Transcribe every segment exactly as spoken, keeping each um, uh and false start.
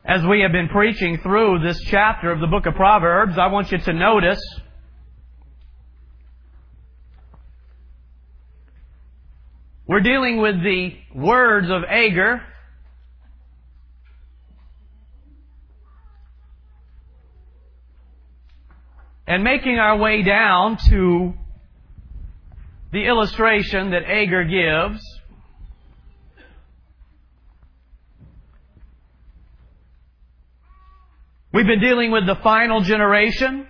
As we have been preaching through this chapter of the book of Proverbs, I want you to notice we're dealing with the words of Agur. And making our way down to the illustration that Agur gives. We've been dealing with the final generation.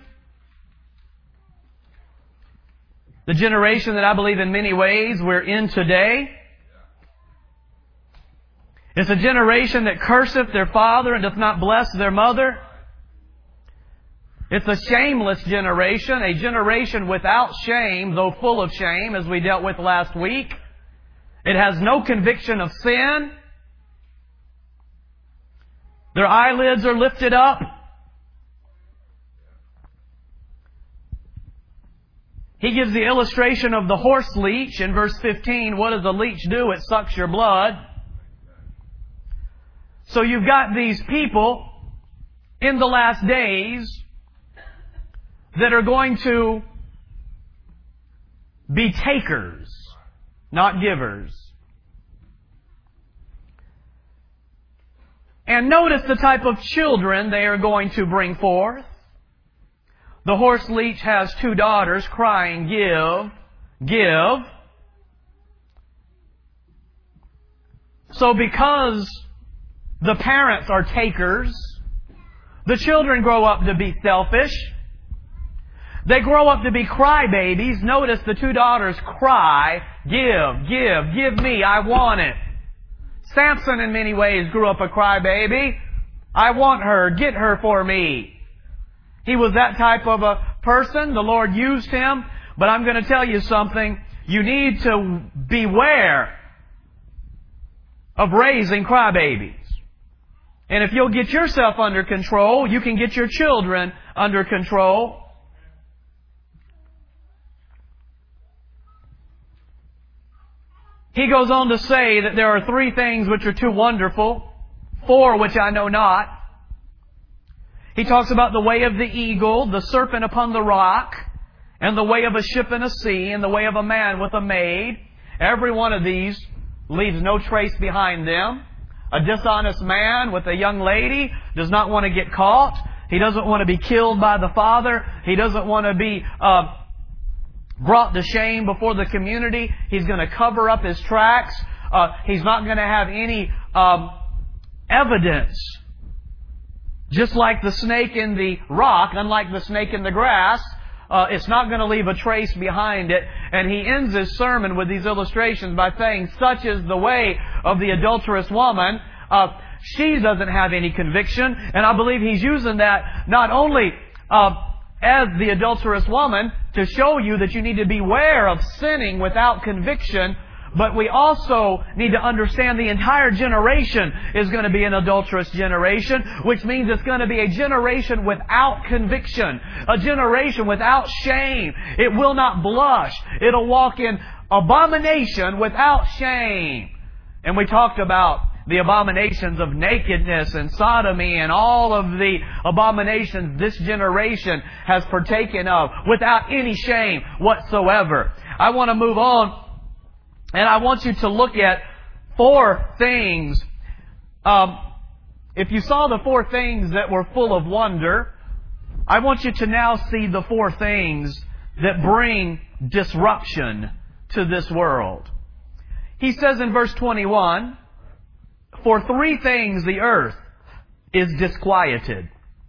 The generation that I believe in many ways we're in today. It's a generation that curseth their father and doth not bless their mother. It's a shameless generation, a generation without shame, though full of shame, as we dealt with last week. It has no conviction of sin. Their eyelids are lifted up. He gives the illustration of the horse leech in verse fifteen. What does a leech do? It sucks your blood. So you've got these people in the last days that are going to be takers, not givers. And notice the type of children they are going to bring forth. The horse leech has two daughters crying, "Give, give." So because the parents are takers, the children grow up to be selfish. They grow up to be crybabies. Notice the two daughters cry, "Give, give, give me, I want it." Samson in many ways grew up a crybaby. "I want her, get her for me." He was that type of a person. The Lord used him. But I'm going to tell you something. You need to beware of raising crybabies. And if you'll get yourself under control, you can get your children under control. He goes on to say that there are three things which are too wonderful, four which I know not. He talks about the way of the eagle, the serpent upon the rock, and the way of a ship in a sea, and the way of a man with a maid. Every one of these leaves no trace behind them. A dishonest man with a young lady does not want to get caught. He doesn't want to be killed by the father. He doesn't want to be uh, brought to shame before the community. He's going to cover up his tracks. Uh, he's not going to have any um, evidence. Just like the snake in the rock, unlike the snake in the grass, uh, it's not going to leave a trace behind it. And he ends his sermon with these illustrations by saying, such is the way of the adulterous woman. Uh, she doesn't have any conviction. And I believe he's using that not only uh, as the adulterous woman to show you that you need to beware of sinning without conviction, but we also need to understand the entire generation is going to be an adulterous generation, which means it's going to be a generation without conviction, a generation without shame. It will not blush. It'll walk in abomination without shame. And we talked about the abominations of nakedness and sodomy and all of the abominations this generation has partaken of without any shame whatsoever. I want to move on. And I want you to look at four things. Um, if you saw the four things that were full of wonder, I want you to now see the four things that bring disruption to this world. He says in verse twenty-one, "For three things the earth is disquieted."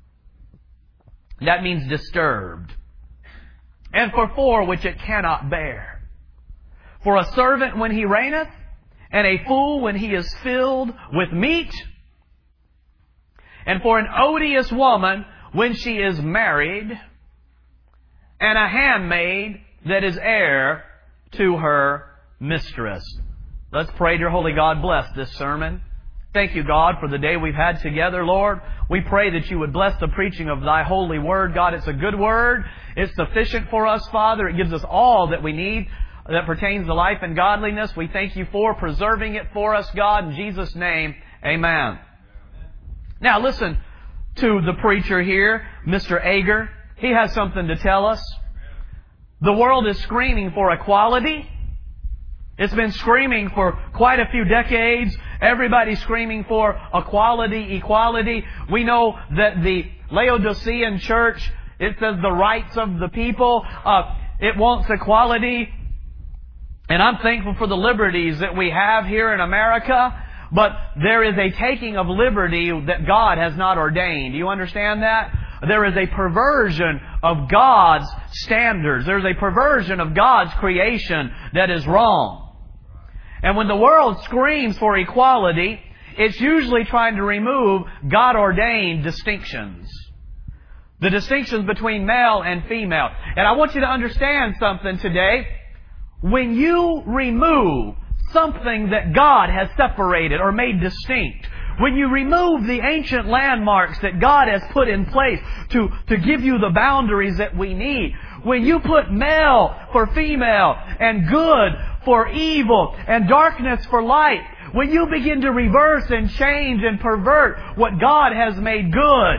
That means disturbed. "And for four which it cannot bear. For a servant when he reigneth, and a fool when he is filled with meat, and for an odious woman when she is married, and a handmaid that is heir to her mistress." Let's pray. Dear Holy God, bless this sermon. Thank you, God, for the day we've had together, Lord. We pray that you would bless the preaching of Thy holy word. God, it's a good word. It's sufficient for us, Father. It gives us all that we need that pertains to life and godliness. We thank you for preserving it for us, God. In Jesus' name, amen. Now listen to the preacher here, Mister Ager. He has something to tell us. The world is screaming for equality. It's been screaming for quite a few decades. Everybody's screaming for equality, equality. We know that the Laodicean church, it says the rights of the people. Uh, it wants equality. And I'm thankful for the liberties that we have here in America. But there is a taking of liberty that God has not ordained. Do you understand that? There is a perversion of God's standards. There's a perversion of God's creation that is wrong. And when the world screams for equality, it's usually trying to remove God-ordained distinctions. The distinctions between male and female. And I want you to understand something today. When you remove something that God has separated or made distinct, when you remove the ancient landmarks that God has put in place to, to give you the boundaries that we need, when you put male for female and good for evil and darkness for light, when you begin to reverse and change and pervert what God has made good,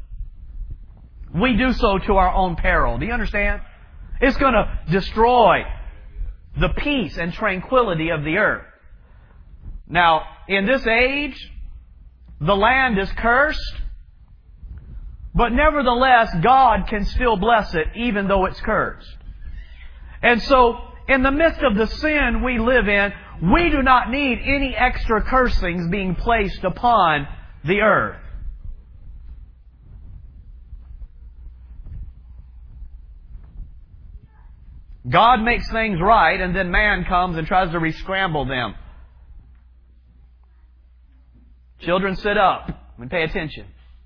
we do so to our own peril. Do you understand? It's going to destroy the peace and tranquility of the earth. Now, in this age, the land is cursed, but nevertheless, God can still bless it even though it's cursed. And so, in the midst of the sin we live in, we do not need any extra cursings being placed upon the earth. God makes things right, and then man comes and tries to re-scramble them. Children, sit up and pay attention.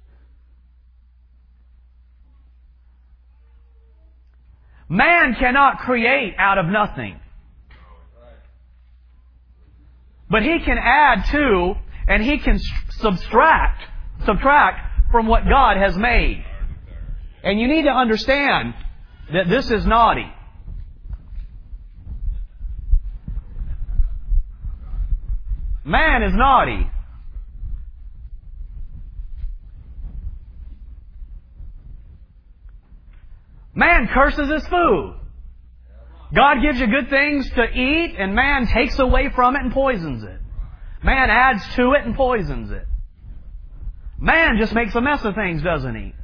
Man cannot create out of nothing. But he can add to, and he can subtract, subtract from what God has made. And you need to understand that this is naughty. Man is naughty. Man curses his food. God gives you good things to eat, and man takes away from it and poisons it. Man adds to it and poisons it. Man just makes a mess of things, doesn't he?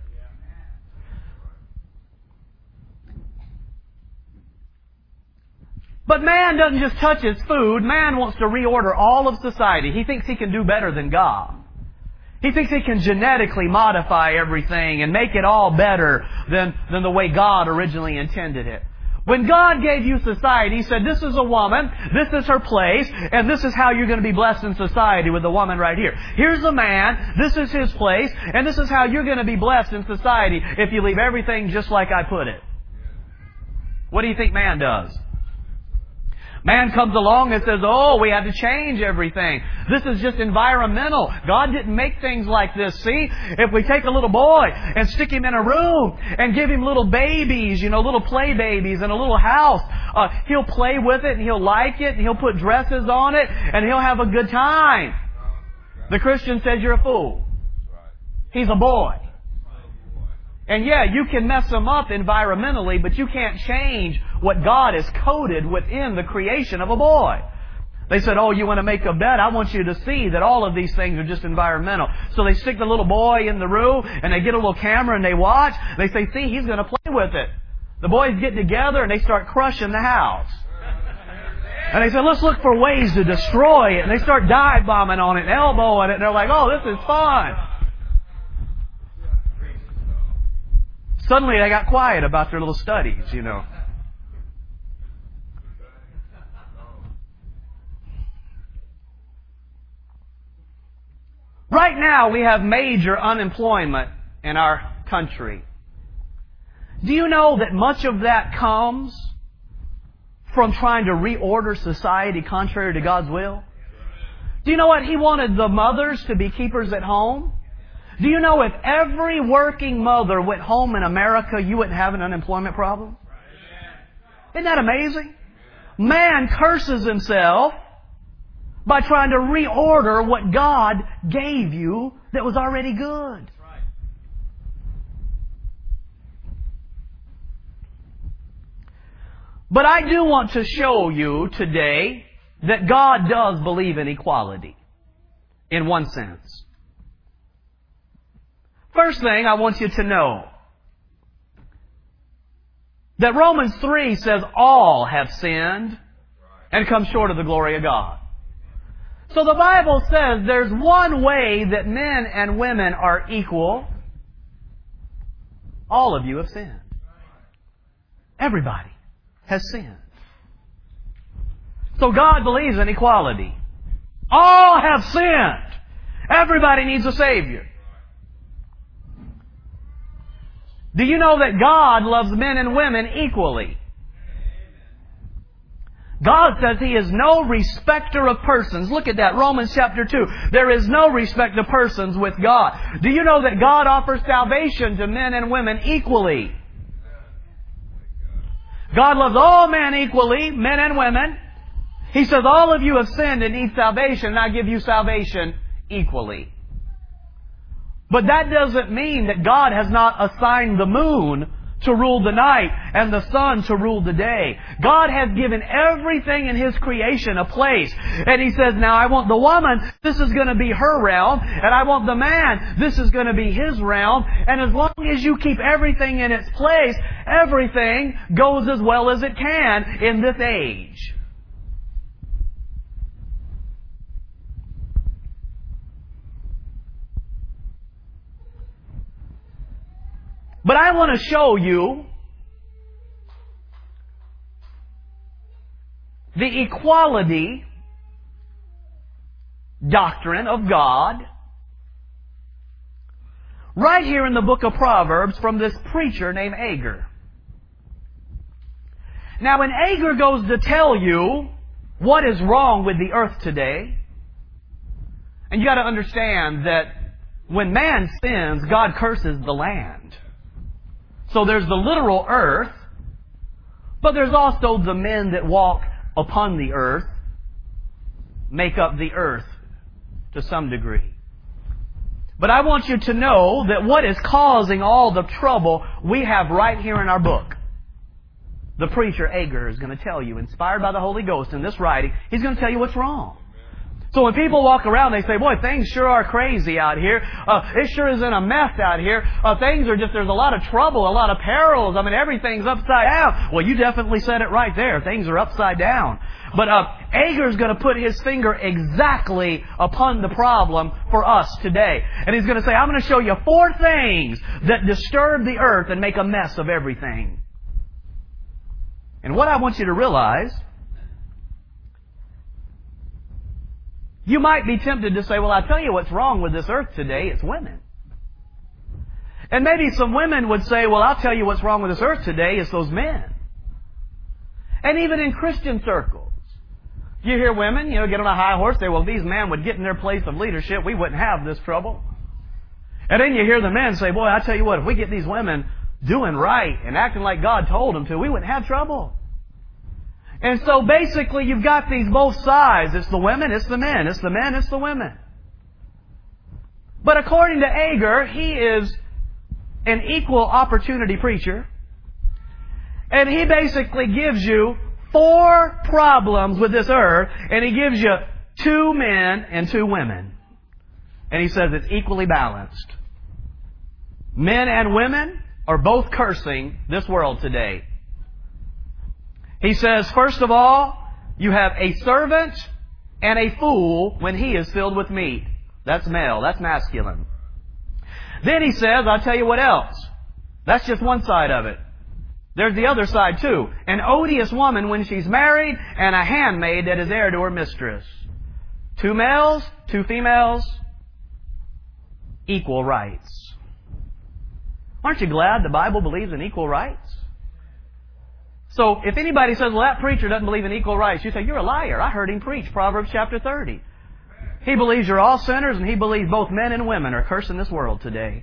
But man doesn't just touch his food. Man wants to reorder all of society. He thinks he can do better than God. He thinks he can genetically modify everything and make it all better than, than the way God originally intended it. When God gave you society, He said, this is a woman, this is her place, and this is how you're going to be blessed in society with the woman right here. Here's a man, this is his place, and this is how you're going to be blessed in society if you leave everything just like I put it. What do you think man does? Man comes along and says, oh, we have to change everything. This is just environmental. God didn't make things like this. See, if we take a little boy and stick him in a room and give him little babies, you know, little play babies in a little house, uh, he'll play with it and he'll like it and he'll put dresses on it and he'll have a good time. The Christian says you're a fool. He's a boy. And yeah, you can mess them up environmentally, but you can't change what God has coded within the creation of a boy. They said, oh, you want to make a bet? I want you to see that all of these things are just environmental. So they stick the little boy in the room, and they get a little camera, and they watch. They say, see, he's going to play with it. The boys get together, and they start crushing the house. And they said, let's look for ways to destroy it. And they start dive bombing on it and elbowing it. And they're like, oh, this is fun. Suddenly they got quiet about their little studies, you know. Right now we have major unemployment in our country. Do you know that much of that comes from trying to reorder society contrary to God's will? Do you know what? He wanted the mothers to be keepers at home. Do you know if every working mother went home in America, you wouldn't have an unemployment problem? Isn't that amazing? Man curses himself by trying to reorder what God gave you that was already good. But I do want to show you today that God does believe in equality, in one sense. First thing I want you to know, that Romans three says all have sinned and come short of the glory of God. So the Bible says there's one way that men and women are equal. All of you have sinned. Everybody has sinned. So God believes in equality. All have sinned. Everybody needs a Savior. Do you know that God loves men and women equally? God says He is no respecter of persons. Look at that, Romans chapter two. There is no respect of persons with God. Do you know that God offers salvation to men and women equally? God loves all men equally, men and women. He says, all of you have sinned and need salvation, and I give you salvation equally. But that doesn't mean that God has not assigned the moon to rule the night and the sun to rule the day. God has given everything in His creation a place. And He says, now I want the woman, this is going to be her realm. And I want the man, this is going to be his realm. And as long as you keep everything in its place, everything goes as well as it can in this age. But I want to show you the equality doctrine of God right here in the book of Proverbs from this preacher named Agur. Now, when Agur goes to tell you what is wrong with the earth today, and you got to understand that when man sins, God curses the land. So there's the literal earth, but there's also the men that walk upon the earth, make up the earth to some degree. But I want you to know that what is causing all the trouble we have right here in our book. The preacher Agur is going to tell you, inspired by the Holy Ghost in this writing, he's going to tell you what's wrong. So when people walk around, they say, boy, things sure are crazy out here. Uh, it sure isn't a mess out here. Uh, things are just, there's a lot of trouble, a lot of perils. I mean, everything's upside down. Well, you definitely said it right there. Things are upside down. But uh, Agur's going to put his finger exactly upon the problem for us today. And he's going to say, I'm going to show you four things that disturb the earth and make a mess of everything. And what I want you to realize, you might be tempted to say, well, I'll tell you what's wrong with this earth today. It's women. And maybe some women would say, well, I'll tell you what's wrong with this earth today. It's those men. And even in Christian circles, you hear women, you know, get on a high horse, say, well, if these men would get in their place of leadership, we wouldn't have this trouble. And then you hear the men say, boy, I tell you what, if we get these women doing right and acting like God told them to, we wouldn't have trouble. And so basically you've got these both sides. It's the women, it's the men. It's the men, it's the women. But according to Agur, he is an equal opportunity preacher. And he basically gives you four problems with this earth. And he gives you two men and two women. And he says it's equally balanced. Men and women are both cursing this world today. He says, first of all, you have a servant and a fool when he is filled with meat. That's male. That's masculine. Then he says, I'll tell you what else. That's just one side of it. There's the other side too. An odious woman when she's married and a handmaid that is heir to her mistress. Two males, two females, equal rights. Aren't you glad the Bible believes in equal rights? So if anybody says, well, that preacher doesn't believe in equal rights, you say, you're a liar. I heard him preach Proverbs chapter thirty. He believes you're all sinners, and he believes both men and women are cursing this world today.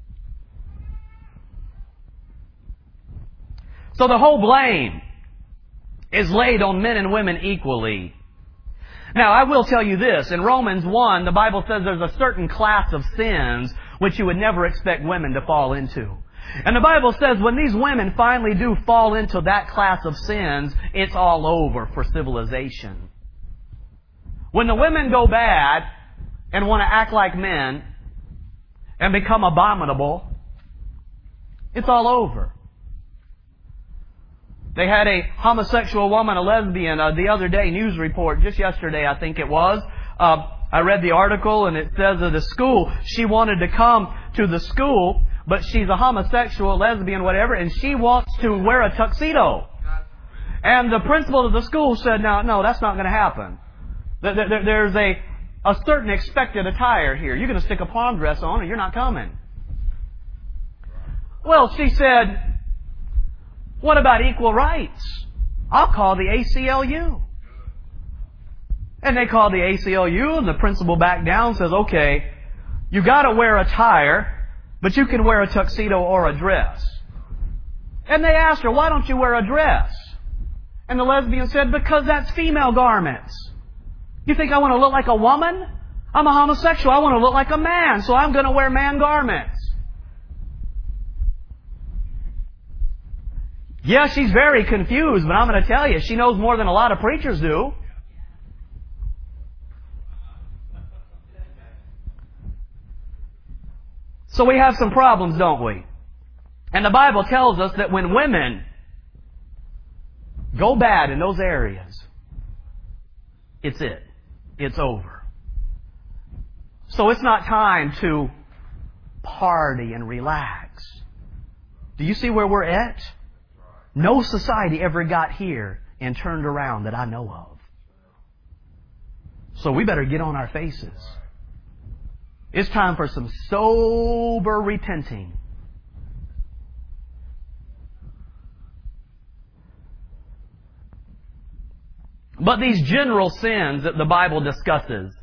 So the whole blame is laid on men and women equally. Now, I will tell you this. In Romans one, the Bible says there's a certain class of sins which you would never expect women to fall into. And the Bible says when these women finally do fall into that class of sins, it's all over for civilization. When the women go bad and want to act like men and become abominable, it's all over. They had a homosexual woman, a lesbian, uh, the other day, news report, just yesterday I think it was. Uh, I read the article and it says at the school, she wanted to come to the school, but she's a homosexual, lesbian, whatever, and she wants to wear a tuxedo. And the principal of the school said, no, no, that's not going to happen. There's a, a certain expected attire here. You're going to stick a prom dress on or you're not coming. Well, she said, what about equal rights? I'll call the A C L U. And they called the A C L U and the principal backed down and says, okay, you got to wear a tire, but you can wear a tuxedo or a dress. And they asked her, why don't you wear a dress? And the lesbian said, because that's female garments. You think I want to look like a woman? I'm a homosexual. I want to look like a man, so I'm going to wear man garments. Yeah, she's very confused, but I'm going to tell you, she knows more than a lot of preachers do. So we have some problems, don't we? And the Bible tells us that when women go bad in those areas, it's it. It's over. So it's not time to party and relax. Do you see where we're at? No society ever got here and turned around that I know of. So we better get on our faces. It's time for some sober repenting. But these general sins that the Bible discusses,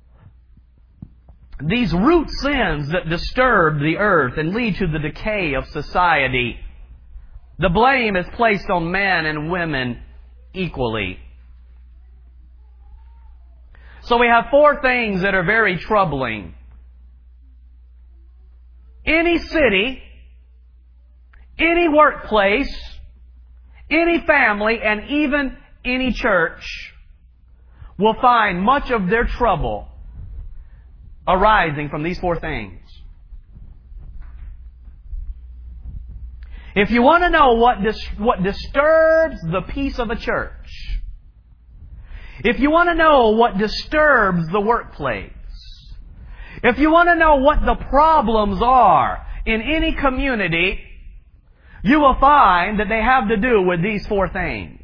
these root sins that disturb the earth and lead to the decay of society, the blame is placed on men and women equally. So we have four things that are very troubling. Any city, any workplace, any family, and even any church will find much of their trouble arising from these four things. If you want to know what dis- what disturbs the peace of a church, if you want to know what disturbs the workplace, if you want to know what the problems are in any community, you will find that they have to do with these four things.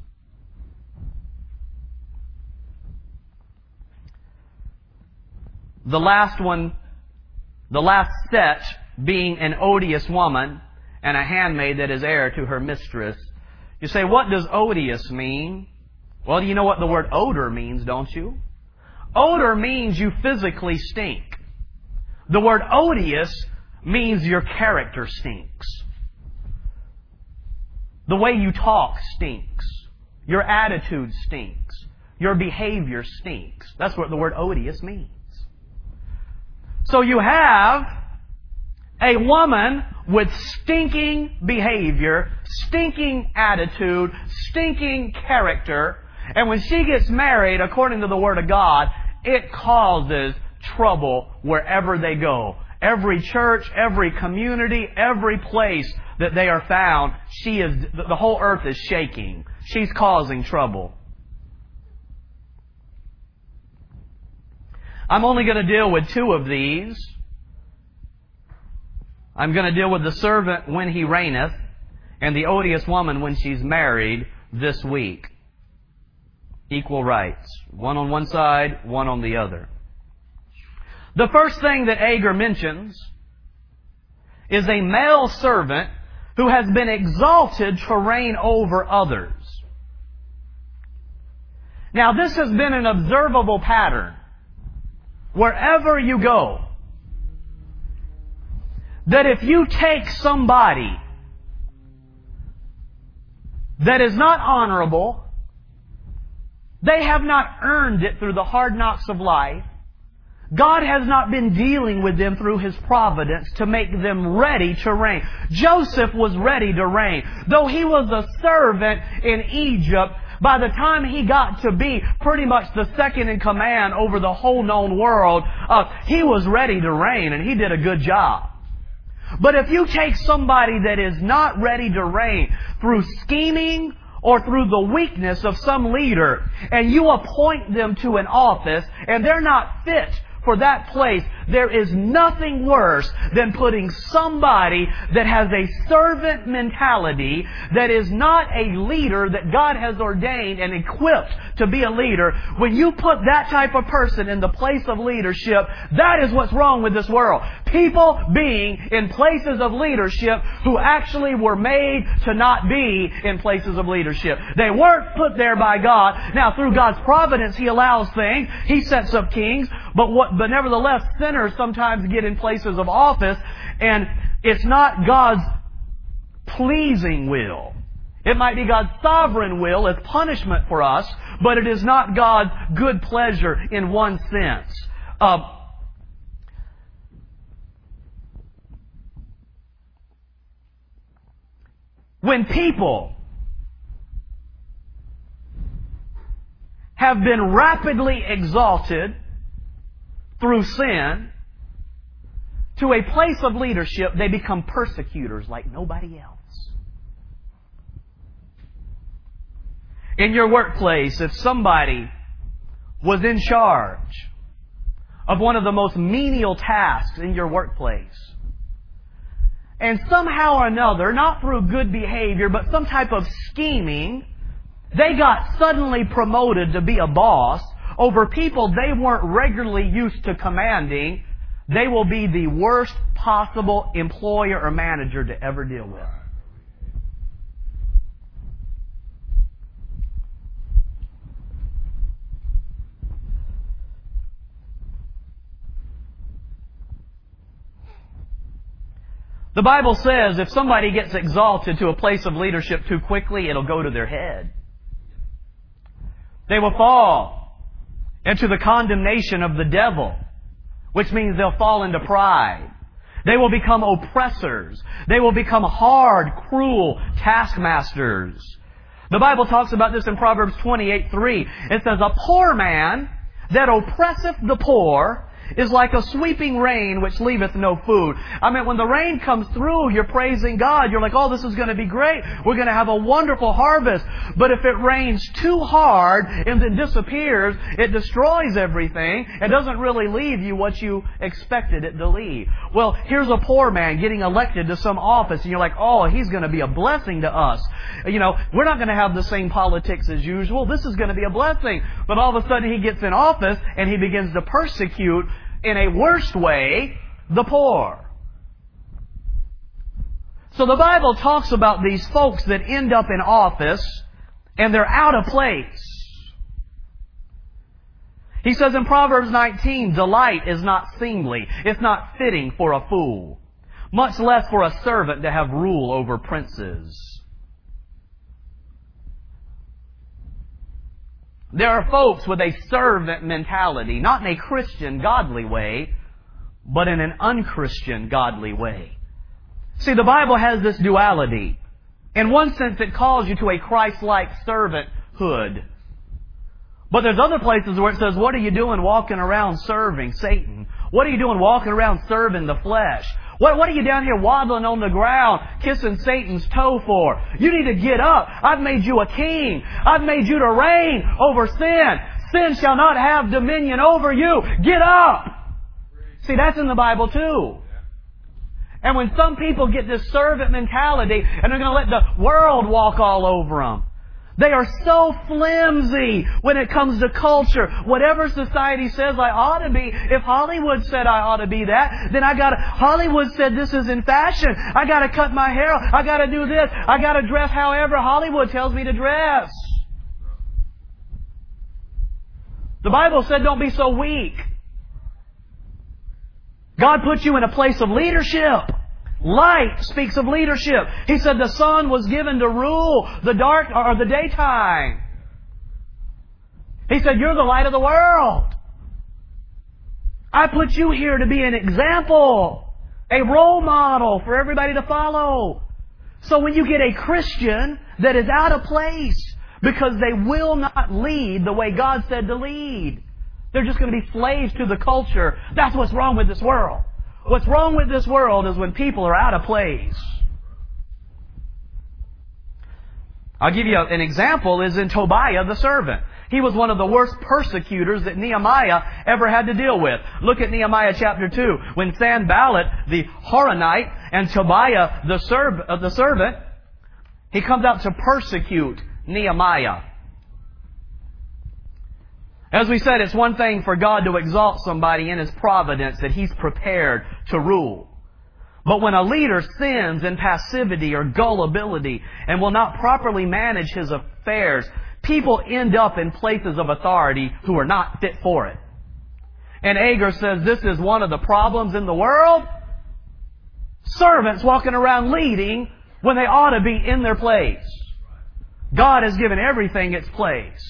The last one, the last set being an odious woman and a handmaid that is heir to her mistress. You say, what does odious mean? Well, you know what the word odor means, don't you? Odor means you physically stink. The word odious means your character stinks. The way you talk stinks. Your attitude stinks. Your behavior stinks. That's what the word odious means. So you have a woman with stinking behavior, stinking attitude, stinking character, and when she gets married, according to the Word of God, it causes trouble wherever they go. Every church, every community, every place that they are found, she is, the whole earth is shaking. She's causing trouble. I'm only going to deal with two of these. I'm going to deal with the servant when he reigneth and the odious woman when she's married this week. Equal rights. One on one side, one on the other. The first thing that Agur mentions is a male servant who has been exalted to reign over others. Now, this has been an observable pattern. Wherever you go, that if you take somebody that is not honorable, They have not earned it through the hard knocks of life. God has not been dealing with them through His providence to make them ready to reign. Joseph was ready to reign. Though he was a servant in Egypt, by the time he got to be pretty much the second in command over the whole known world, uh, he was ready to reign, and he did a good job. But if you take somebody that is not ready to reign through scheming or through the weakness of some leader, and you appoint them to an office, and they're not fit for that place, there is nothing worse than putting somebody that has a servant mentality, that is not a leader that God has ordained and equipped to be a leader. When you put that type of person in the place of leadership, that is what's wrong with this world. People being in places of leadership who actually were made to not be in places of leadership. They weren't put there by God. Now, through God's providence, He allows things. He sets up kings. But what, but nevertheless, sinners sometimes get in places of office, and it's not God's pleasing will. It might be God's sovereign will as punishment for us, but it is not God's good pleasure in one sense. Uh, when people have been rapidly exalted through sin to a place of leadership, they become persecutors like nobody else. In your workplace, if somebody was in charge of one of the most menial tasks in your workplace, and somehow or another, not through good behavior, but some type of scheming, they got suddenly promoted to be a boss over people they weren't regularly used to commanding, they will be the worst possible employer or manager to ever deal with. The Bible says if somebody gets exalted to a place of leadership too quickly, it'll go to their head. They will fall into the condemnation of the devil, which means they'll fall into pride. They will become oppressors. They will become hard, cruel taskmasters. The Bible talks about this in Proverbs twenty-eight three. It says, "A poor man that oppresseth the poor is like a sweeping rain which leaveth no food." I mean, when the rain comes through, you're praising God. You're like, oh, this is going to be great. We're going to have a wonderful harvest. But if it rains too hard and then disappears, it destroys everything. It doesn't really leave you what you expected it to leave. Well, here's a poor man getting elected to some office, and you're like, oh, he's going to be a blessing to us. You know, we're not going to have the same politics as usual. This is going to be a blessing. But all of a sudden he gets in office and he begins to persecute, in a worse way, the poor. So the Bible talks about these folks that end up in office and they're out of place. He says in Proverbs nineteen, "Delight is not seemly." It's not fitting for a fool, much less for a servant to have rule over princes. There are folks with a servant mentality, not in a Christian, godly way, but in an unchristian, godly way. See, the Bible has this duality. In one sense, it calls you to a Christ-like servanthood. But there's other places where it says, what are you doing walking around serving Satan? What are you doing walking around serving the flesh? What, what are you down here waddling on the ground, kissing Satan's toe for? You need to get up. I've made you a king. I've made you to reign over sin. Sin shall not have dominion over you. Get up. See, that's in the Bible too. And when some people get this servant mentality and they're going to let the world walk all over them, they are so flimsy when it comes to culture. Whatever society says I ought to be, if Hollywood said I ought to be that, then I got to, Hollywood said this is in fashion. I got to cut my hair. I got to do this. I got to dress however Hollywood tells me to dress. The Bible said don't be so weak. God put you in a place of leadership. Light speaks of leadership. He said the sun was given to rule the dark or the daytime. He said, you're the light of the world. I put you here to be an example, a role model for everybody to follow. So when you get a Christian that is out of place because they will not lead the way God said to lead, they're just going to be slaves to the culture. That's what's wrong with this world. What's wrong with this world is when people are out of place. I'll give you an example is in Tobiah the servant. He was one of the worst persecutors that Nehemiah ever had to deal with. Look at Nehemiah chapter two. When Sanballat, the Horonite, and Tobiah, the, serv- uh, the servant, he comes out to persecute Nehemiah. As we said, it's one thing for God to exalt somebody in His providence that He's prepared to rule. But when a leader sins in passivity or gullibility and will not properly manage his affairs, people end up in places of authority who are not fit for it. And Agur says this is one of the problems in the world. Servants walking around leading when they ought to be in their place. God has given everything its place.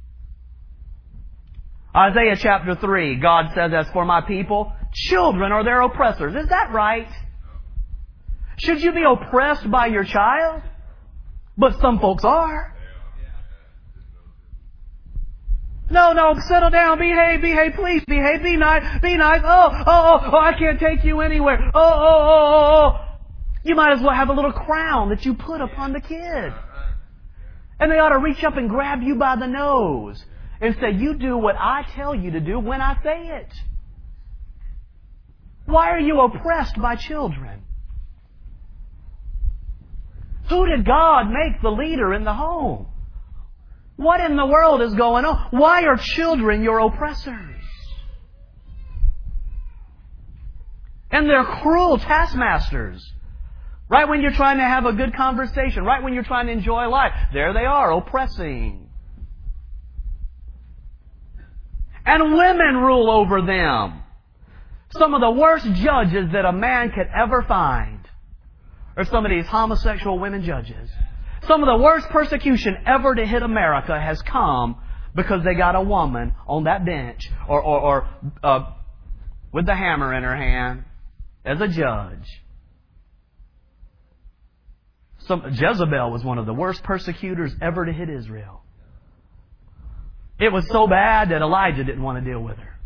Isaiah chapter three, God says, as for my people, children are their oppressors. Is that right? Should you be oppressed by your child? But some folks are. No, no, settle down, behave, behave, please behave, be nice, be nice. Oh, oh, oh, oh, I can't take you anywhere. Oh, oh, oh, oh, oh. You might as well have a little crown that you put upon the kid. And they ought to reach up and grab you by the nose and say, you do what I tell you to do when I say it. Why are you oppressed by children? Who did God make the leader in the home? What in the world is going on? Why are children your oppressors? And they're cruel taskmasters. Right when you're trying to have a good conversation, right when you're trying to enjoy life, there they are, oppressing. And women rule over them. Some of the worst judges that a man could ever find are some of these homosexual women judges. Some of the worst persecution ever to hit America has come because they got a woman on that bench or, or, or uh, with the hammer in her hand as a judge. Some, Jezebel was one of the worst persecutors ever to hit Israel. It was so bad that Elijah didn't want to deal with her.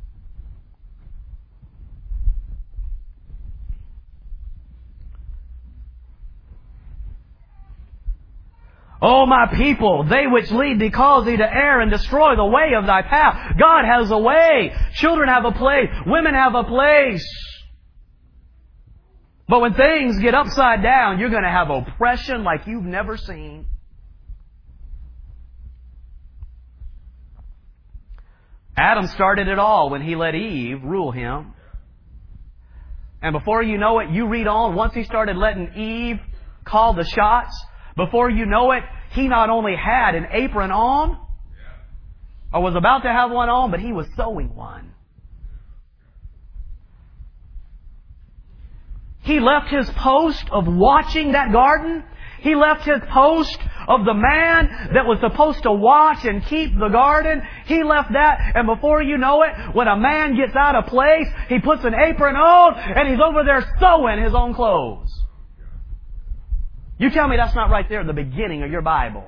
O my people, they which lead thee cause thee to err and destroy the way of thy path. God has a way. Children have a place. Women have a place. But when things get upside down, you're going to have oppression like you've never seen. Adam started it all when he let Eve rule him. And before you know it, you read on, once he started letting Eve call the shots, before you know it, he not only had an apron on, or was about to have one on, but he was sewing one. He left his post of watching that garden. He left his post of the man that was supposed to watch and keep the garden. He left that, and before you know it, when a man gets out of place, he puts an apron on, and he's over there sewing his own clothes. You tell me that's not right there at the beginning of your Bible.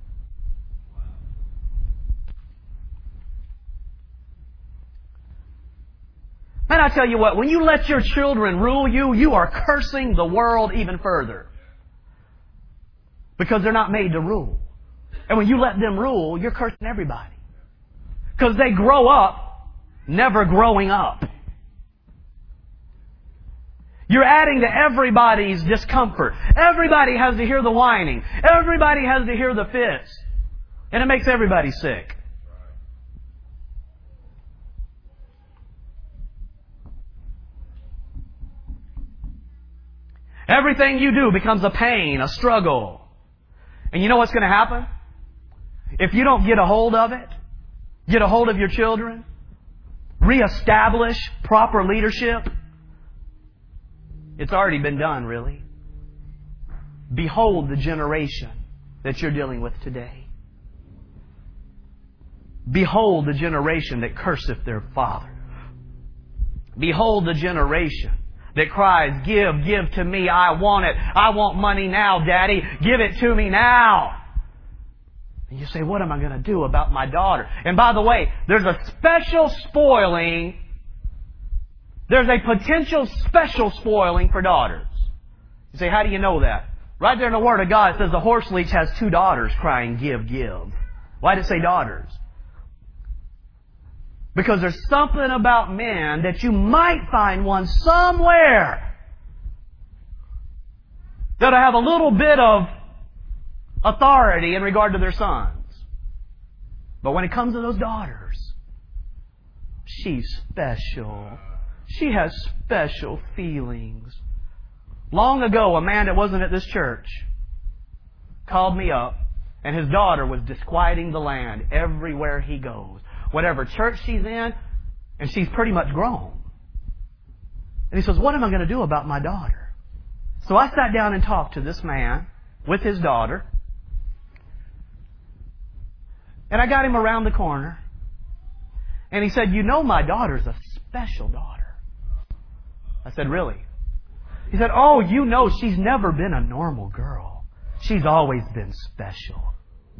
Man, I tell you what, when you let your children rule you, you are cursing the world even further. Because they're not made to rule. And when you let them rule, you're cursing everybody. Because they grow up never growing up. You're adding to everybody's discomfort. Everybody has to hear the whining. Everybody has to hear the fits. And it makes everybody sick. Everything you do becomes a pain, a struggle. And you know what's going to happen? If you don't get a hold of it, get a hold of your children, reestablish proper leadership, it's already been done, really. Behold the generation that you're dealing with today. Behold the generation that curseth their father. Behold the generation that cries, give, give to me, I want it. I want money now, Daddy. Give it to me now. And you say, what am I going to do about my daughter? And by the way, there's a special spoiling. There's a potential special spoiling for daughters. You say, how do you know that? Right there in the Word of God, it says the horse leech has two daughters crying, give, give. Why did it say daughters? Because there's something about men that you might find one somewhere that'll have a little bit of authority in regard to their sons. But when it comes to those daughters, she's special. She has special feelings. Long ago, a man that wasn't at this church called me up, and his daughter was disquieting the land everywhere he goes. Whatever church she's in, and she's pretty much grown. And he says, what am I going to do about my daughter? So I sat down and talked to this man with his daughter. And I got him around the corner. And he said, you know my daughter's a special daughter. I said, really? He said, oh, you know she's never been a normal girl. She's always been special.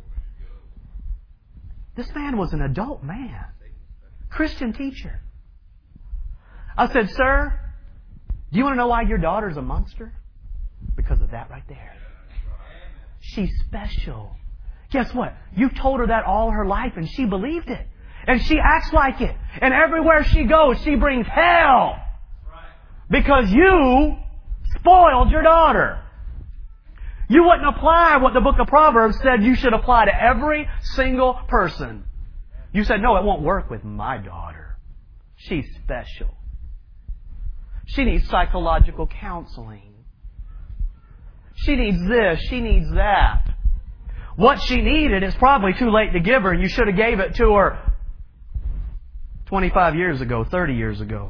This man was an adult man. Christian teacher. I said, sir, do you want to know why your daughter's a monster? Because of that right there. She's special. Guess what? You told her that all her life and she believed it. And she acts like it. And everywhere she goes, she brings hell. Because you spoiled your daughter. You wouldn't apply what the book of Proverbs said you should apply to every single person. You said, no, it won't work with my daughter. She's special. She needs psychological counseling. She needs this. She needs that. What she needed is probably too late to give her, and you should have gave it to her twenty-five years ago, thirty years ago.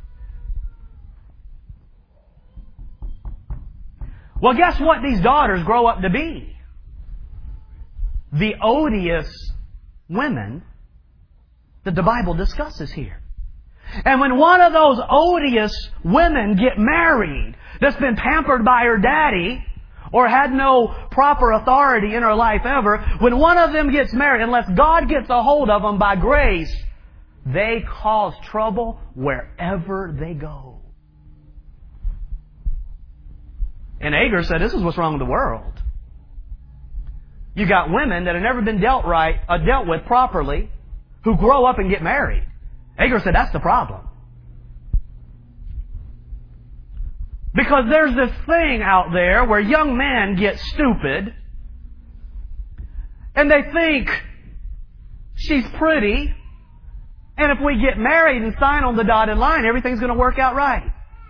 Well, guess what these daughters grow up to be? The odious women that the Bible discusses here. And when one of those odious women get married, that's been pampered by her daddy, or had no proper authority in her life ever, when one of them gets married, unless God gets a hold of them by grace, they cause trouble wherever they go. And Agur said, this is what's wrong with the world. You got women that have never been dealt right, uh, dealt with properly, who grow up and get married. Agur said, that's the problem. Because there's this thing out there where young men get stupid, and they think she's pretty, and if we get married and sign on the dotted line, everything's going to work out right.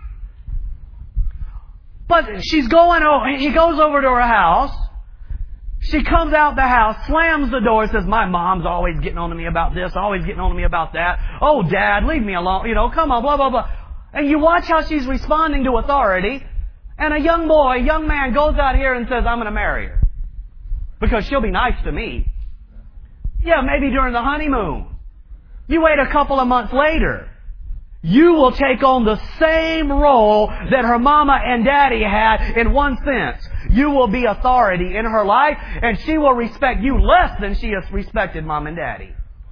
But she's going over, he goes over to her house. She comes out the house, slams the door, says, my mom's always getting on to me about this, always getting on to me about that. Oh, Dad, leave me alone. You know, come on, blah, blah, blah. And you watch how she's responding to authority. And a young boy, a young man goes out here and says, I'm going to marry her. Because she'll be nice to me. Yeah, maybe during the honeymoon. You wait a couple of months later. You will take on the same role that her mama and daddy had in one sense. You will be authority in her life, and she will respect you less than she has respected mom and daddy.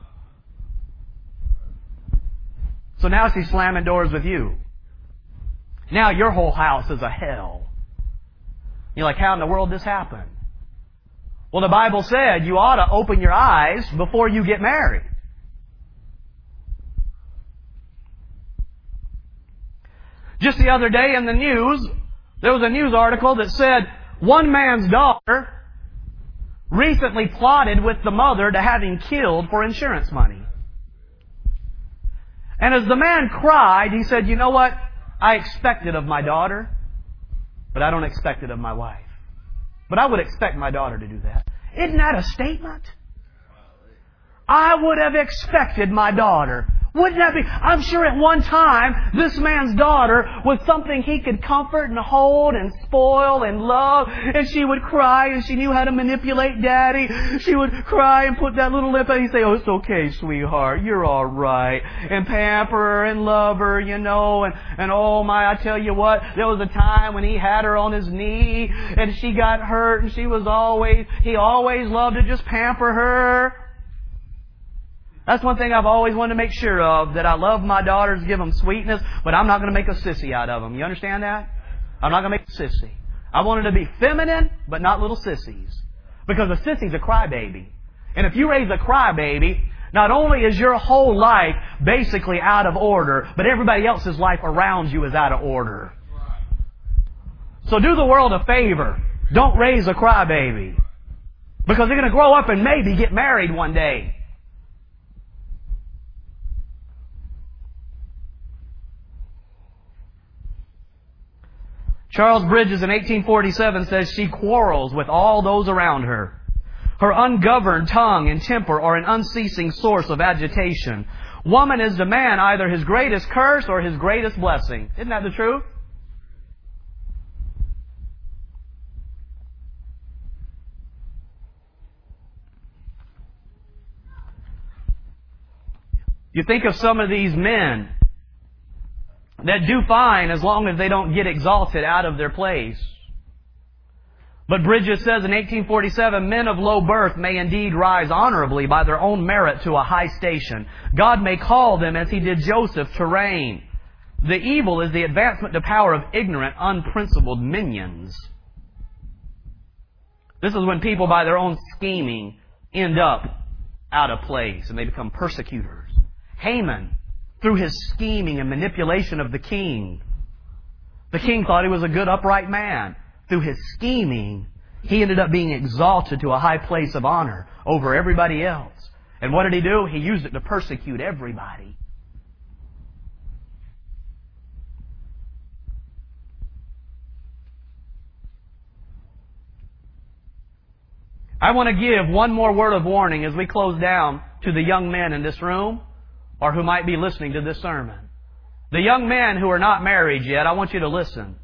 So now she's slamming doors with you. Now your whole house is a hell. You're like, how in the world did this happen? Well, the Bible said you ought to open your eyes before you get married. Just the other day in the news, there was a news article that said one man's daughter recently plotted with the mother to have him killed for insurance money. And as the man cried, he said, you know what? I expect it of my daughter, but I don't expect it of my wife. But I would expect my daughter to do that. Isn't that a statement? I would have expected my daughter. Wouldn't that be? I'm sure at one time, this man's daughter was something he could comfort and hold and spoil and love. And she would cry and she knew how to manipulate Daddy. She would cry and put that little lip out and he'd say, oh, it's okay, sweetheart. You're all right. And pamper her and love her, you know. And, and oh my, I tell you what, there was a time when he had her on his knee and she got hurt and she was always, he always loved to just pamper her. That's one thing I've always wanted to make sure of, that I love my daughters, give them sweetness, but I'm not going to make a sissy out of them. You understand that? I'm not going to make a sissy. I want her to be feminine, but not little sissies. Because a sissy's a crybaby. And if you raise a crybaby, not only is your whole life basically out of order, but everybody else's life around you is out of order. So do the world a favor. Don't raise a crybaby. Because they're going to grow up and maybe get married one day. Charles Bridges in eighteen forty-seven says she quarrels with all those around her. Her ungoverned tongue and temper are an unceasing source of agitation. Woman is to man either his greatest curse or his greatest blessing. Isn't that the truth? You think of some of these men that do fine as long as they don't get exalted out of their place. But Bridges says in eighteen forty-seven, men of low birth may indeed rise honorably by their own merit to a high station. God may call them, as He did Joseph, to reign. The evil is the advancement to power of ignorant, unprincipled minions. This is when people, by their own scheming, end up out of place and they become persecutors. Haman, through his scheming and manipulation of the king. The king thought he was a good, upright man. Through his scheming, he ended up being exalted to a high place of honor over everybody else. And what did he do? He used it to persecute everybody. I want to give one more word of warning as we close down to the young men in this room, or who might be listening to this sermon. The young men who are not married yet, I want you to listen.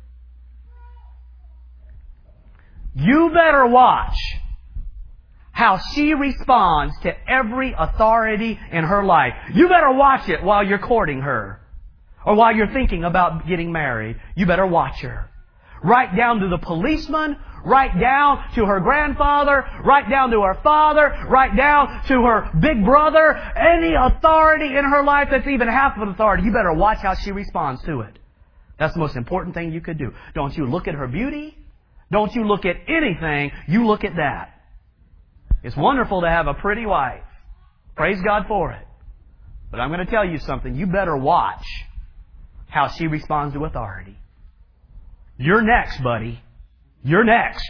You better watch how she responds to every authority in her life. You better watch it while you're courting her, or while you're thinking about getting married. You better watch her. Right down to the policeman, right down to her grandfather, right down to her father, right down to her big brother. Any authority in her life that's even half of an authority, you better watch how she responds to it. That's the most important thing you could do. Don't you look at her beauty. Don't you look at anything. You look at that. It's wonderful to have a pretty wife. Praise God for it. But I'm going to tell you something. You better watch how she responds to authority. You're next, buddy. You're next.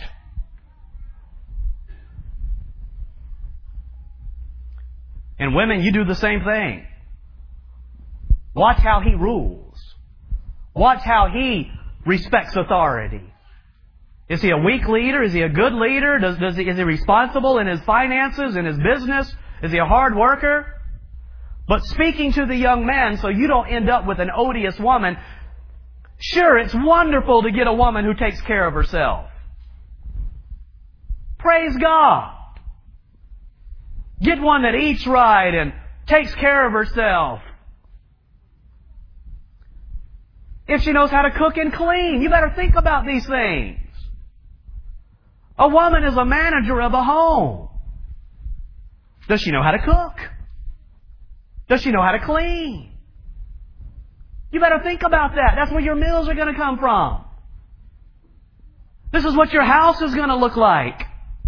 And women, you do the same thing. Watch how he rules. Watch how he respects authority. Is he a weak leader? Is he a good leader? Does, does he, is he responsible in his finances, in his business? Is he a hard worker? But speaking to the young man, so you don't end up with an odious woman, sure, it's wonderful to get a woman who takes care of herself. Praise God. Get one that eats right and takes care of herself. If she knows how to cook and clean, you better think about these things. A woman is a manager of a home. Does she know how to cook? Does she know how to clean? You better think about that. That's where your meals are going to come from. This is what your house is going to look like.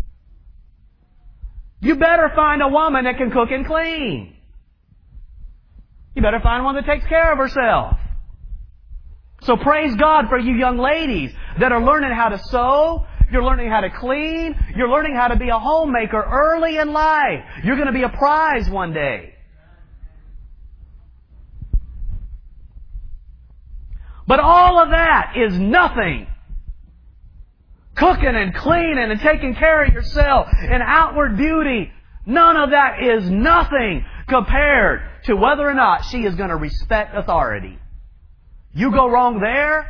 You better find a woman that can cook and clean. You better find one that takes care of herself. So praise God for you young ladies that are learning how to sew. You're learning how to clean. You're learning how to be a homemaker early in life. You're going to be a prize one day. But all of that is nothing. Cooking and cleaning and taking care of yourself and outward beauty, none of that is nothing compared to whether or not she is going to respect authority. You go wrong there,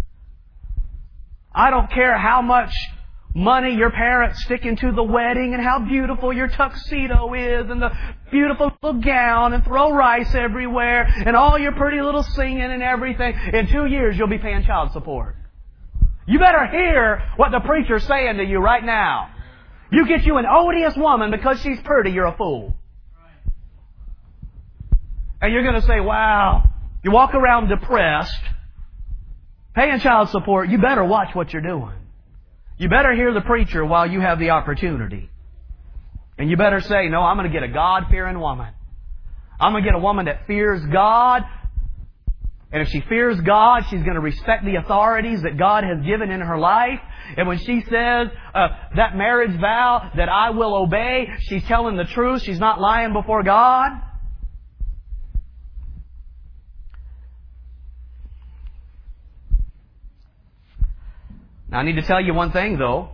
I don't care how much money your parents stick into the wedding and how beautiful your tuxedo is and the beautiful little gown and throw rice everywhere and all your pretty little singing and everything. In two years, you'll be paying child support. You better hear what the preacher's saying to you right now. You get you an odious woman because she's pretty, you're a fool. And you're going to say, wow, you walk around depressed, paying child support, you better watch what you're doing. You better hear the preacher while you have the opportunity. And you better say, no, I'm going to get a God-fearing woman. I'm going to get a woman that fears God. And if she fears God, she's going to respect the authorities that God has given in her life. And when she says uh, that marriage vow that I will obey, she's telling the truth. She's not lying before God. Now, I need to tell you one thing, though.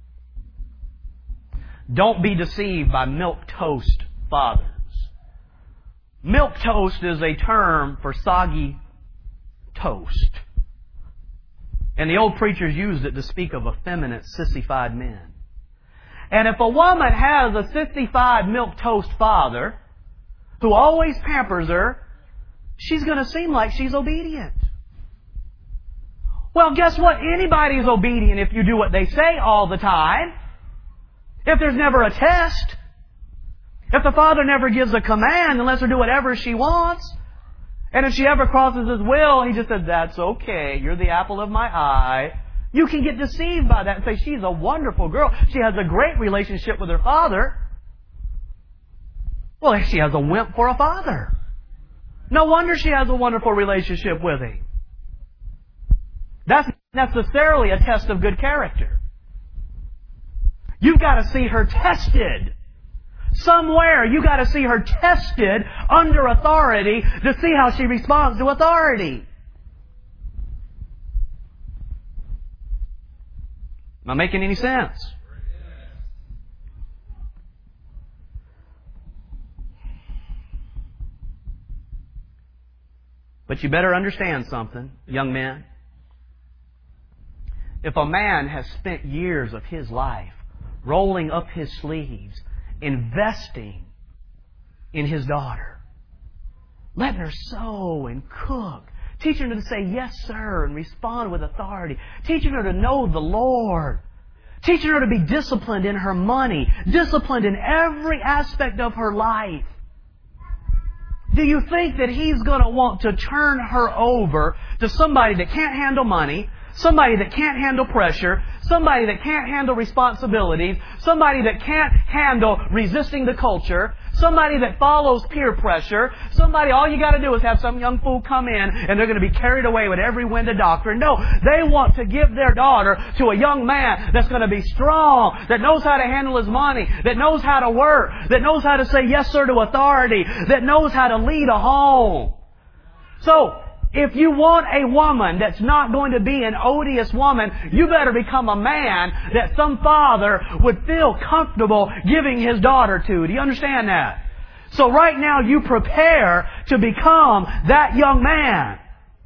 Don't be deceived by milquetoast fathers. Milquetoast is a term for soggy toast. And the old preachers used it to speak of effeminate, sissified men. And if a woman has a sissified milquetoast father who always pampers her, she's going to seem like she's obedient. Well, guess what? Anybody's obedient if you do what they say all the time. If there's never a test. If the father never gives a command and lets her do whatever she wants. And if she ever crosses His will, He just says, that's okay. You're the apple of my eye. You can get deceived by that and say, she's a wonderful girl. She has a great relationship with her father. Well, she has a wimp for a father. No wonder she has a wonderful relationship with him. That's not necessarily a test of good character. You've got to see her tested. Somewhere you've got to see her tested under authority to see how she responds to authority. Am I making any sense? But you better understand something, young men. If a man has spent years of his life rolling up his sleeves, investing in his daughter, letting her sew and cook, teaching her to say yes, sir, and respond with authority, teaching her to know the Lord, teaching her to be disciplined in her money, disciplined in every aspect of her life, do you think that he's going to want to turn her over to somebody that can't handle money, somebody that can't handle pressure, somebody that can't handle responsibilities, somebody that can't handle resisting the culture, somebody that follows peer pressure, somebody, all you got to do is have some young fool come in and they're going to be carried away with every wind of doctrine. No, they want to give their daughter to a young man that's going to be strong, that knows how to handle his money, that knows how to work, that knows how to say yes, sir, to authority, that knows how to lead a home. So, if you want a woman that's not going to be an odious woman, you better become a man that some father would feel comfortable giving his daughter to. Do you understand that? So right now you prepare to become that young man.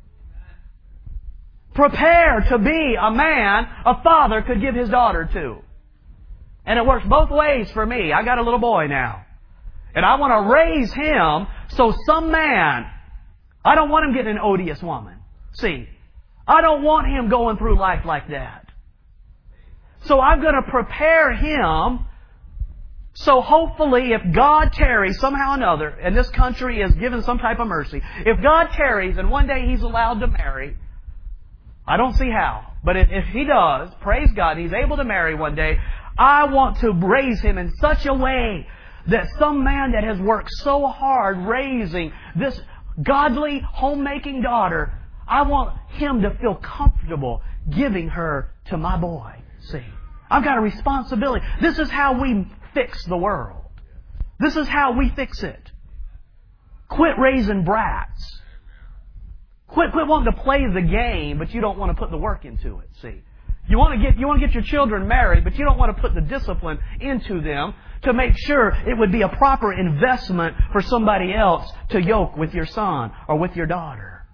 Prepare to be a man a father could give his daughter to. And it works both ways for me. I got a little boy now. And I want to raise him so some man, I don't want him getting an odious woman. See, I don't want him going through life like that. So I'm going to prepare him so hopefully if God tarries somehow or another, and this country is given some type of mercy, if God tarries and one day he's allowed to marry, I don't see how, but if, if he does, praise God, he's able to marry one day, I want to raise him in such a way that some man that has worked so hard raising this godly, homemaking daughter, I want him to feel comfortable giving her to my boy. See, I've got a responsibility. This is how we fix the world. This is how we fix it. Quit raising brats. Quit, quit wanting to play the game, but you don't want to put the work into it. See, You want to get, you want to get your children married, but you don't want to put the discipline into them to make sure it would be a proper investment for somebody else to yoke with your son or with your daughter.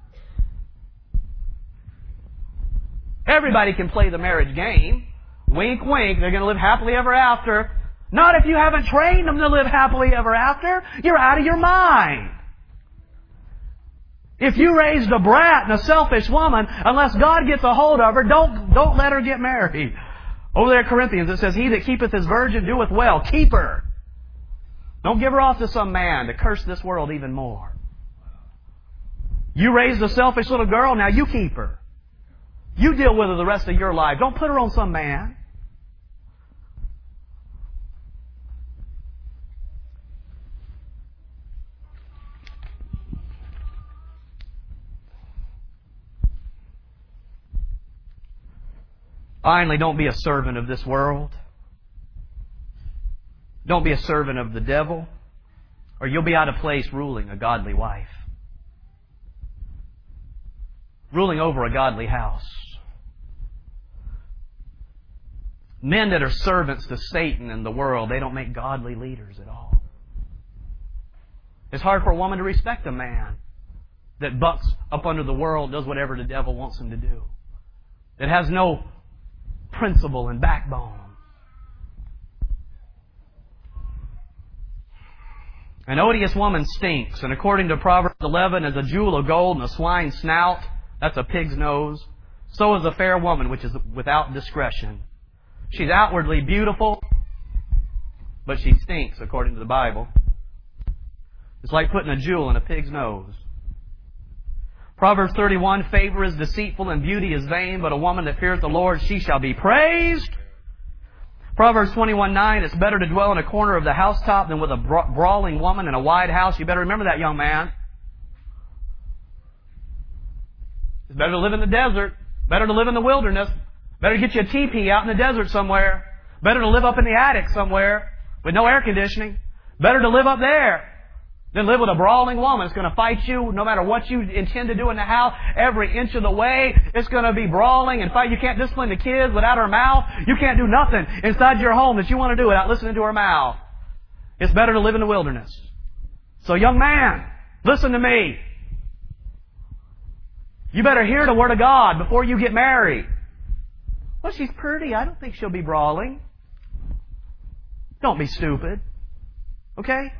Everybody can play the marriage game. Wink, wink, they're going to live happily ever after. Not if you haven't trained them to live happily ever after. You're out of your mind. If you raised a brat and a selfish woman, unless God gets a hold of her, don't, don't let her get married. Over there at Corinthians it says, He that keepeth his virgin doeth well. Keep her. Don't give her off to some man to curse this world even more. You raised a selfish little girl, now you keep her. You deal with her the rest of your life. Don't put her on some man. Finally, don't be a servant of this world. Don't be a servant of the devil, or you'll be out of place ruling a godly wife. Ruling over a godly house. Men that are servants to Satan and the world, they don't make godly leaders at all. It's hard for a woman to respect a man that bucks up under the world, does whatever the devil wants him to do. That has no principle and backbone. An odious woman stinks, and according to Proverbs eleven, as a jewel of gold and a swine's snout, that's a pig's nose, so is a fair woman which is without discretion. She's outwardly beautiful, but she stinks, according to the Bible. It's like putting a jewel in a pig's nose. Proverbs thirty-one, favor is deceitful and beauty is vain, but a woman that feareth the Lord, she shall be praised. Proverbs twenty-one, nine, it's better to dwell in a corner of the housetop than with a brawling woman in a wide house. You better remember that, young man. It's better to live in the desert. Better to live in the wilderness. Better to get you a teepee out in the desert somewhere. Better to live up in the attic somewhere with no air conditioning. Better to live up there than live with a brawling woman. It's going to fight you no matter what you intend to do in the house. Every inch of the way, it's going to be brawling and fight. You can't discipline the kids without her mouth. You can't do nothing inside your home that you want to do without listening to her mouth. It's better to live in the wilderness. So, young man, listen to me. You better hear the Word of God before you get married. Well, she's pretty. I don't think she'll be brawling. Don't be stupid. Okay?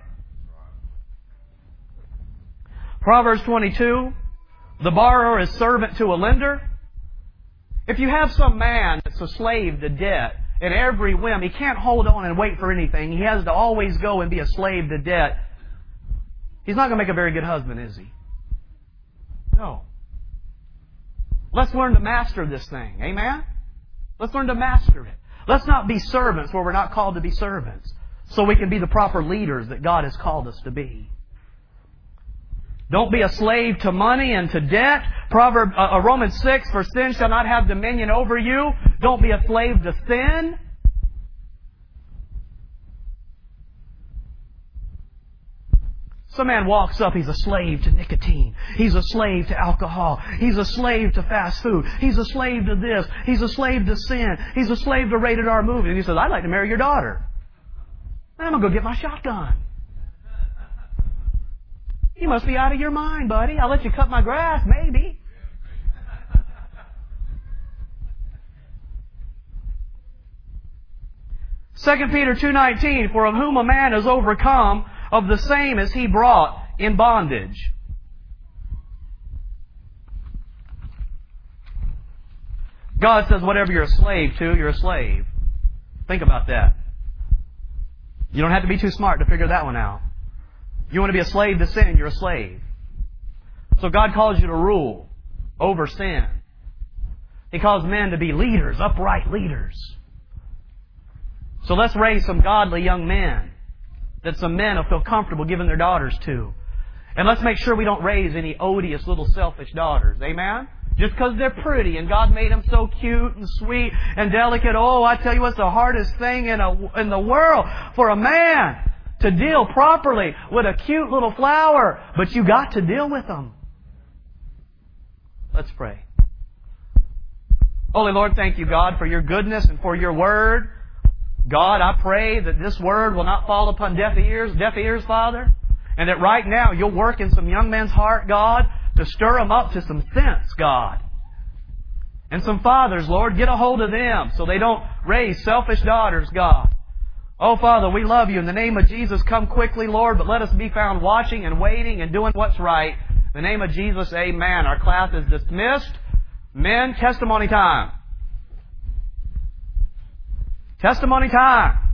Proverbs twenty-two, the borrower is servant to a lender. If you have some man that's a slave to debt, and every whim, he can't hold on and wait for anything. He has to always go and be a slave to debt. He's not going to make a very good husband, is he? No. Let's learn to master this thing. Amen? Let's learn to master it. Let's not be servants where we're not called to be servants, so we can be the proper leaders that God has called us to be. Don't be a slave to money and to debt. Proverb, uh, Romans six, for sin shall not have dominion over you. Don't be a slave to sin. Some man walks up, he's a slave to nicotine. He's a slave to alcohol. He's a slave to fast food. He's a slave to this. He's a slave to sin. He's a slave to rated R movies. And he says, I'd like to marry your daughter. I'm going to go get my shotgun. You must be out of your mind, buddy. I'll let you cut my grass, maybe. Second Peter two nineteen, for of whom a man is overcome, of the same is he brought in bondage. God says whatever you're a slave to, you're a slave. Think about that. You don't have to be too smart to figure that one out. You want to be a slave to sin, you're a slave. So God calls you to rule over sin. He calls men to be leaders, upright leaders. So let's raise some godly young men that some men will feel comfortable giving their daughters to. And let's make sure we don't raise any odious little selfish daughters. Amen? Just because they're pretty and God made them so cute and sweet and delicate. Oh, I tell you what's the hardest thing in, a, in the world for a man to deal properly with a cute little flower. But you got to deal with them. Let's pray. Holy Lord, thank you, God, for your goodness and for your word. God, I pray that this word will not fall upon deaf ears, deaf ears, Father, and that right now you'll work in some young man's heart, God, to stir them up to some sense, God. And some fathers, Lord, get a hold of them so they don't raise selfish daughters, God. Oh, Father, we love you. In the name of Jesus, come quickly, Lord, but let us be found watching and waiting and doing what's right. In the name of Jesus, amen. Our class is dismissed. Men, testimony time. Testimony time.